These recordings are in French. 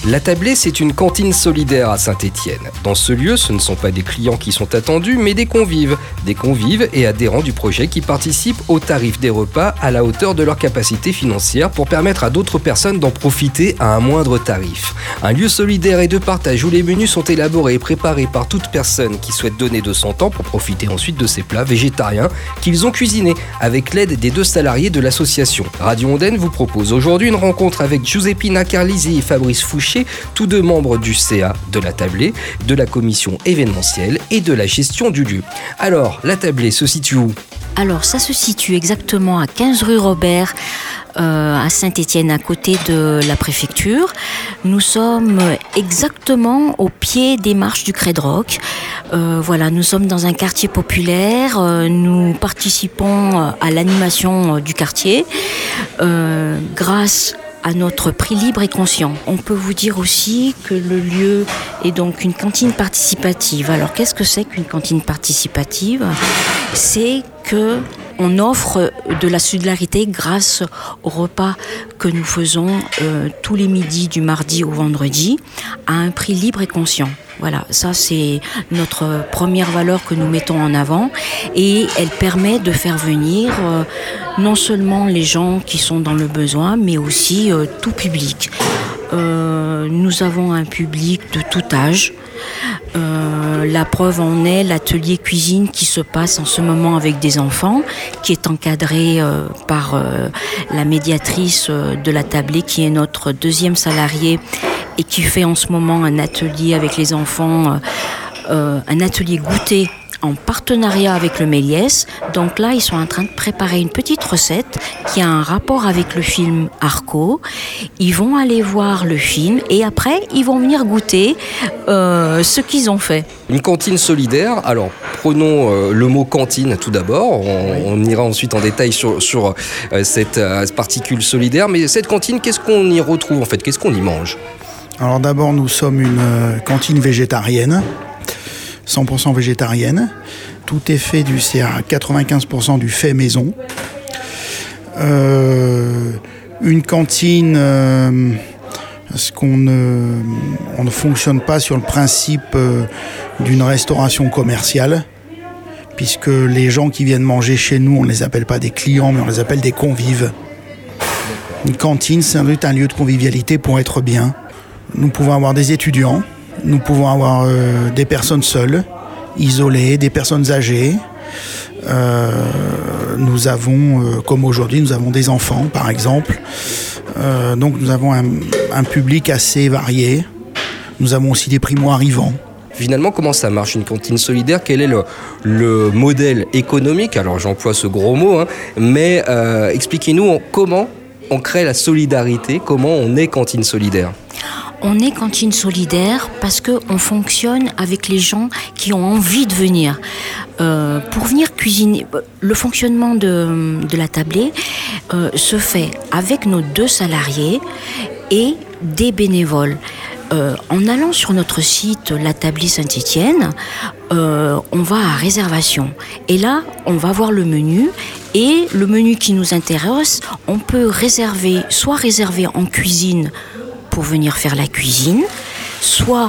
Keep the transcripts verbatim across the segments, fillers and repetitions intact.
La Tablée, c'est une cantine solidaire à Saint-Étienne. Dans ce lieu, ce ne sont pas des clients qui sont attendus, mais des convives. Des convives et adhérents du projet qui participent au tarif des repas à la hauteur de leur capacité financière pour permettre à d'autres personnes d'en profiter à un moindre tarif. Un lieu solidaire et de partage où les menus sont élaborés et préparés par toute personne qui souhaite donner de son temps pour profiter ensuite de ces plats végétariens qu'ils ont cuisinés avec l'aide des deux salariés de l'association. Radio Ondaine vous propose aujourd'hui une rencontre avec Giuseppina Carlisi et Fabrice Fouché, tous deux membres du C A de la Tablée, de la commission événementielle et de la gestion du lieu. Alors, la Tablée se situe où ? Alors, ça se situe exactement à quinze rue Robert, euh, à Saint-Étienne, à côté de la préfecture. Nous sommes exactement au pied des marches du Crédroc. Euh, voilà, nous sommes dans un quartier populaire. Euh, nous participons à l'animation du quartier euh, grâce à notre prix libre et conscient. On peut vous dire aussi que le lieu est donc une cantine participative. Alors, qu'est-ce que c'est qu'une cantine participative ? C'est que on offre de la solidarité grâce au repas que nous faisons euh, tous les midis du mardi au vendredi à un prix libre et conscient. Voilà, ça c'est notre première valeur que nous mettons en avant et elle permet de faire venir euh, non seulement les gens qui sont dans le besoin, mais aussi euh, tout public. Euh, nous avons un public de tout âge. Euh, la preuve en est l'atelier cuisine qui se passe en ce moment avec des enfants, qui est encadré euh, par euh, la médiatrice euh, de la Tablée, qui est notre deuxième salarié et qui fait en ce moment un atelier avec les enfants, euh, euh, un atelier goûter en partenariat avec le Méliès. Donc là, ils sont en train de préparer une petite recette qui a un rapport avec le film Arco. Ils vont aller voir le film et après, ils vont venir goûter euh, ce qu'ils ont fait. Une cantine solidaire. Alors, prenons euh, le mot cantine tout d'abord. On, oui. on ira ensuite en détail sur, sur euh, cette euh, particule solidaire. Mais cette cantine, qu'est-ce qu'on y retrouve en fait ? Qu'est-ce qu'on y mange ? Alors d'abord, nous sommes une euh, cantine végétarienne. cent pour cent végétarienne. Tout est fait du, c'est à quatre-vingt-quinze pour cent du fait maison. Euh, une cantine, euh, parce qu'on ne, on ne fonctionne pas sur le principe euh, d'une restauration commerciale, puisque les gens qui viennent manger chez nous, on ne les appelle pas des clients, mais on les appelle des convives. Une cantine, c'est un lieu de convivialité pour être bien. Nous pouvons avoir des étudiants. Nous pouvons avoir euh, des personnes seules, isolées, des personnes âgées. Euh, nous avons, euh, comme aujourd'hui, nous avons des enfants, par exemple. Euh, donc nous avons un, un public assez varié. Nous avons aussi des primo-arrivants. Finalement, comment ça marche une cantine solidaire ? Quel est le, le modèle économique ? Alors j'emploie ce gros mot, hein, mais euh, expliquez-nous en, comment on crée la solidarité, comment on est cantine solidaire. On est cantine solidaire parce qu'on fonctionne avec les gens qui ont envie de venir. Euh, pour venir cuisiner, le fonctionnement de, de la Tablée euh, se fait avec nos deux salariés et des bénévoles. Euh, en allant sur notre site La Tablée Saint-Étienne, euh, on va à réservation. Et là, on va voir le menu. Et le menu qui nous intéresse, on peut réserver, soit réserver en cuisine pour venir faire la cuisine, soit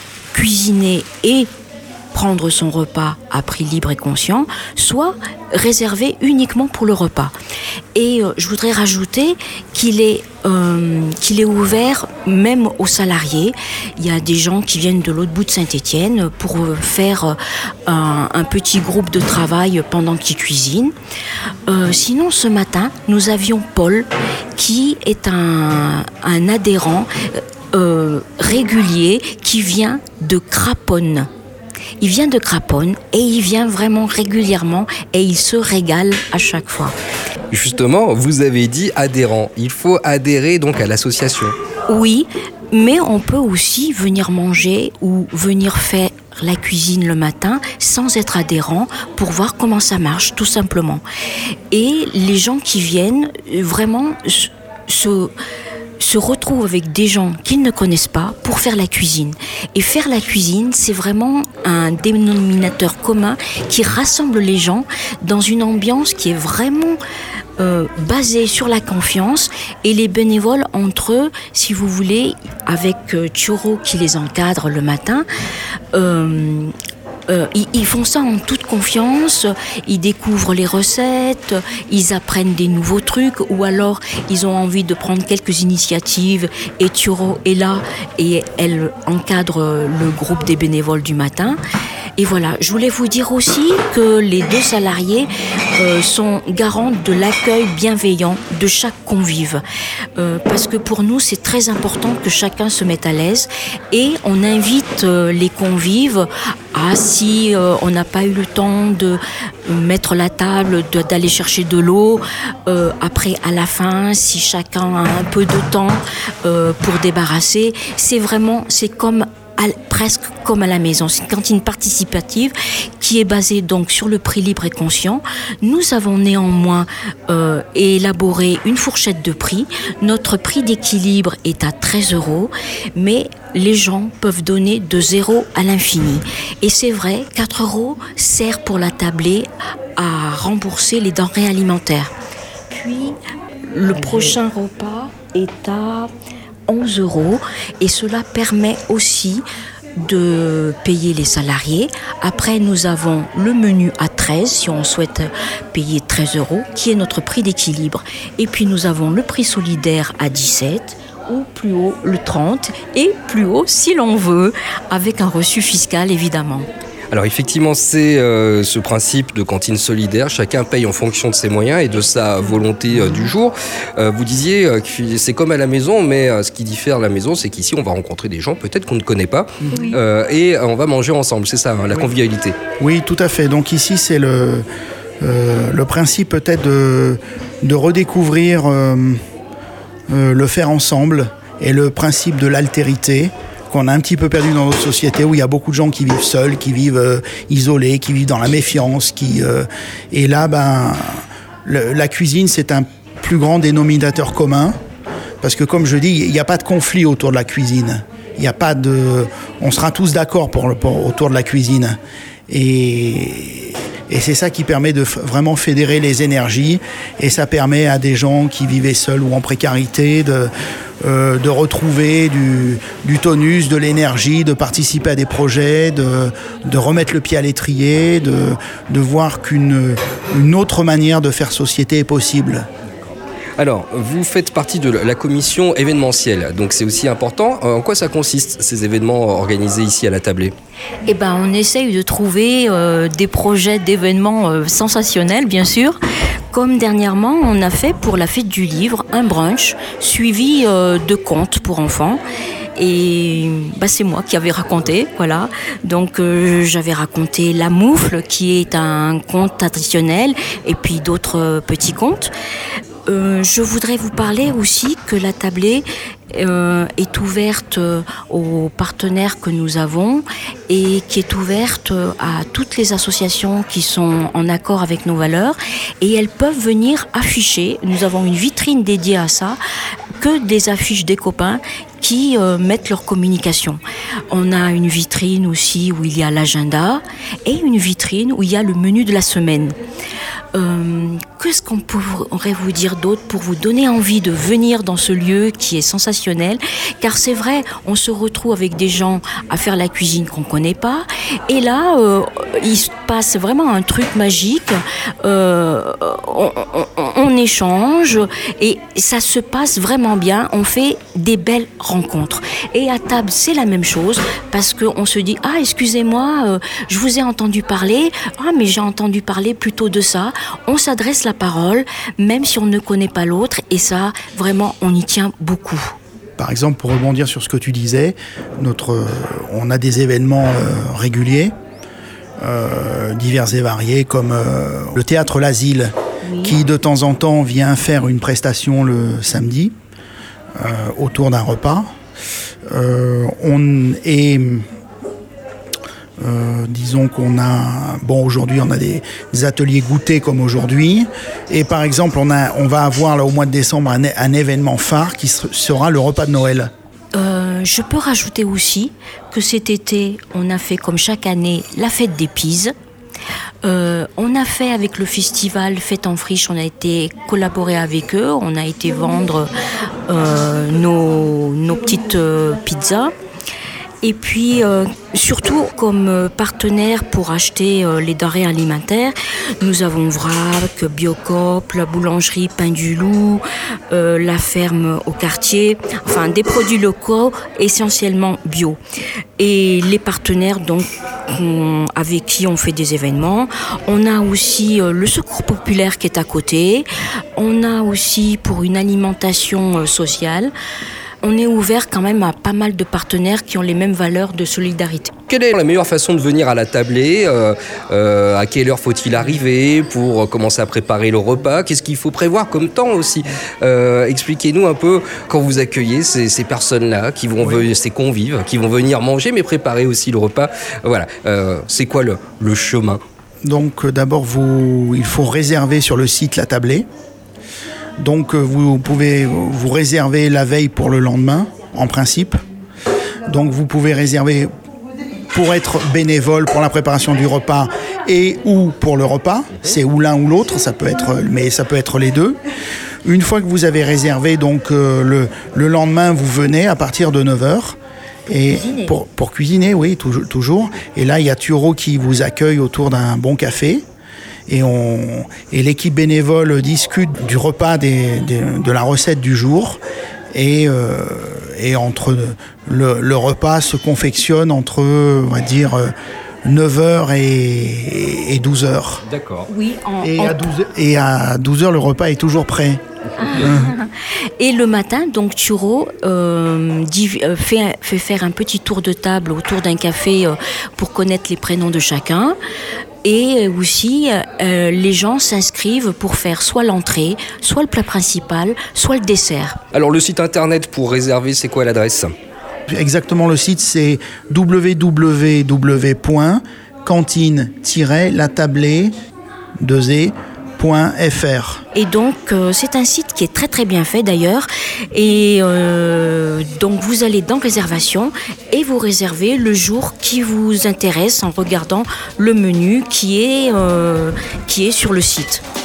cuisiner et prendre son repas à prix libre et conscient, soit réservé uniquement pour le repas. Et euh, je voudrais rajouter qu'il est, euh, qu'il est ouvert même aux salariés. Il y a des gens qui viennent de l'autre bout de Saint-Étienne pour faire euh, un, un petit groupe de travail pendant qu'ils cuisinent. Euh, sinon, ce matin, nous avions Paul, qui est un, un adhérent euh, régulier qui vient de Craponne. Il vient de Craponne et il vient vraiment régulièrement et il se régale à chaque fois. Justement, vous avez dit adhérent. Il faut adhérer donc à l'association. Oui, mais on peut aussi venir manger ou venir faire la cuisine le matin sans être adhérent pour voir comment ça marche, tout simplement. Et les gens qui viennent vraiment se... se retrouvent avec des gens qu'ils ne connaissent pas pour faire la cuisine. Et faire la cuisine, c'est vraiment un dénominateur commun qui rassemble les gens dans une ambiance qui est vraiment euh, basé sur la confiance, et les bénévoles entre eux, si vous voulez, avec euh, Thioro qui les encadre le matin, euh, Euh, ils, ils font ça en toute confiance, ils découvrent les recettes, ils apprennent des nouveaux trucs, ou alors ils ont envie de prendre quelques initiatives, et Thioro est là et elle encadre le groupe des bénévoles du matin. Et voilà, je voulais vous dire aussi que les deux salariés euh, sont garants de l'accueil bienveillant de chaque convive. Euh, parce que pour nous, c'est très important que chacun se mette à l'aise, et on invite euh, les convives à, si euh, on n'a pas eu le temps de mettre la table, de, d'aller chercher de l'eau, euh, après à la fin, si chacun a un peu de temps euh, pour débarrasser, c'est vraiment, c'est comme À, presque comme à la maison. C'est une cantine participative qui est basée donc sur le prix libre et conscient. Nous avons néanmoins euh, élaboré une fourchette de prix. Notre prix d'équilibre est à treize euros, mais les gens peuvent donner de zéro à l'infini. Et c'est vrai, quatre euros sert pour la tablée à rembourser les denrées alimentaires. Puis, le prochain repas est à onze euros, et cela permet aussi de payer les salariés. Après, nous avons le menu à treize, si on souhaite payer treize euros, qui est notre prix d'équilibre. Et puis nous avons le prix solidaire à dix-sept, ou plus haut le trente, et plus haut si l'on veut, avec un reçu fiscal évidemment. Alors effectivement, c'est euh, ce principe de cantine solidaire, chacun paye en fonction de ses moyens et de sa volonté euh, du jour. Euh, vous disiez euh, que c'est comme à la maison, mais euh, ce qui diffère à la maison, c'est qu'ici on va rencontrer des gens peut-être qu'on ne connaît pas, oui. euh, et on va manger ensemble, c'est ça, hein, la oui. convivialité. Oui, tout à fait. Donc ici, c'est le, euh, le principe peut-être de, de redécouvrir euh, euh, le faire ensemble, et le principe de l'altérité, qu'on a un petit peu perdu dans notre société, où il y a beaucoup de gens qui vivent seuls, qui vivent euh, isolés, qui vivent dans la méfiance. Qui, euh, et là, ben, le, la cuisine, c'est un plus grand dénominateur commun, parce que comme je dis, il n'y a pas de conflit autour de la cuisine. Il y a pas de, on sera tous d'accord pour, pour, autour de la cuisine. Et, et c'est ça qui permet de f- vraiment fédérer les énergies, et ça permet à des gens qui vivaient seuls ou en précarité de... Euh, de retrouver du, du tonus, de l'énergie, de participer à des projets, de, de remettre le pied à l'étrier, de, de voir qu'une une autre manière de faire société est possible. Alors, vous faites partie de la commission événementielle, donc c'est aussi important. En quoi ça consiste, ces événements organisés ici à la Tablée ? Eh ben, on essaye de trouver euh, des projets d'événements euh, sensationnels, bien sûr. Comme dernièrement, on a fait pour la fête du livre un brunch suivi euh, de contes pour enfants. Et bah, c'est moi qui avais raconté, voilà. Donc euh, j'avais raconté La Moufle, qui est un conte traditionnel, et puis d'autres euh, petits contes. Euh, je voudrais vous parler aussi que la Tablée euh, est ouverte euh, aux partenaires que nous avons, et qui est ouverte euh, à toutes les associations qui sont en accord avec nos valeurs, et elles peuvent venir afficher. Nous avons une vitrine dédiée à ça, que des affiches des copains qui euh, mettent leur communication. On a une vitrine aussi où il y a l'agenda, et une vitrine où il y a le menu de la semaine. Euh, qu'est-ce qu'on pourrait vous dire d'autre pour vous donner envie de venir dans ce lieu qui est sensationnel? Car c'est vrai, on se retrouve avec des gens à faire la cuisine qu'on ne connaît pas, et là, euh, il se passe vraiment un truc magique. Euh, on, on, on échange, et ça se passe vraiment bien. On fait des belles rencontres. Et à table, c'est la même chose, parce qu'on se dit « Ah, excusez-moi, euh, je vous ai entendu parler. Ah, mais j'ai entendu parler plutôt de ça. » On s'adresse la parole, même si on ne connaît pas l'autre, et ça, vraiment, on y tient beaucoup. Par exemple, pour rebondir sur ce que tu disais, notre, euh, on a des événements euh, réguliers, euh, divers et variés, comme euh, le théâtre L'Asile, oui. qui de temps en temps vient faire une prestation le samedi, euh, autour d'un repas. Euh, on est... Euh, disons qu'on a, bon aujourd'hui on a des, des ateliers goûter comme aujourd'hui, et par exemple on, a, on va avoir là au mois de décembre un, un événement phare qui sera le repas de Noël. Euh, je peux rajouter aussi que cet été on a fait comme chaque année la fête des Pises. Euh, on a fait avec le festival Fête en Friche, on a été collaborer avec eux, on a été vendre euh, nos, nos petites euh, pizzas. Et puis, euh, surtout, comme partenaire pour acheter euh, les denrées alimentaires, nous avons Vrac, Biocoop, la boulangerie Pain du Loup, euh, la ferme au quartier, enfin des produits locaux essentiellement bio. Et les partenaires donc on, avec qui on fait des événements, on a aussi euh, le Secours populaire qui est à côté, on a aussi pour une alimentation euh, sociale. On est ouvert quand même à pas mal de partenaires qui ont les mêmes valeurs de solidarité. Quelle est la meilleure façon de venir à la tablée ? euh, euh, À quelle heure faut-il arriver pour commencer à préparer le repas ? Qu'est-ce qu'il faut prévoir comme temps aussi ? euh, Expliquez-nous un peu quand vous accueillez ces, ces personnes-là, qui vont oui. venir, ces convives, qui vont venir manger, mais préparer aussi le repas. Voilà, euh, c'est quoi le, le chemin ? Donc d'abord, vous, il faut réserver sur le site la tablée. Donc vous pouvez vous réserver la veille pour le lendemain, en principe. Donc vous pouvez réserver pour être bénévole pour la préparation du repas et ou pour le repas. C'est ou l'un ou l'autre, ça peut être, mais ça peut être les deux. Une fois que vous avez réservé, donc euh, le, le lendemain, vous venez à partir de neuf heures. Et pour, pour cuisiner, oui, toujours, toujours. Et là, il y a Turo qui vous accueille autour d'un bon café. Et, on, et l'équipe bénévole discute du repas, des, des, de la recette du jour. Et, euh, et entre le, le repas se confectionne entre, on va dire, neuf heures et, et douze heures. D'accord. Oui, en, et, en... à douze, et à douze heures, le repas est toujours prêt. Et le matin, donc Turo euh, fait, fait faire un petit tour de table autour d'un café euh, pour connaître les prénoms de chacun. Et aussi, euh, les gens s'inscrivent pour faire soit l'entrée, soit le plat principal, soit le dessert. Alors le site internet pour réserver, c'est quoi l'adresse ? Exactement, le site c'est w w w point cantine tiret la tablée deux e point f r. Et donc, euh, c'est un site qui est très très bien fait d'ailleurs. Et euh, donc, vous allez dans réservation et vous réservez le jour qui vous intéresse en regardant le menu qui est, euh, qui est sur le site.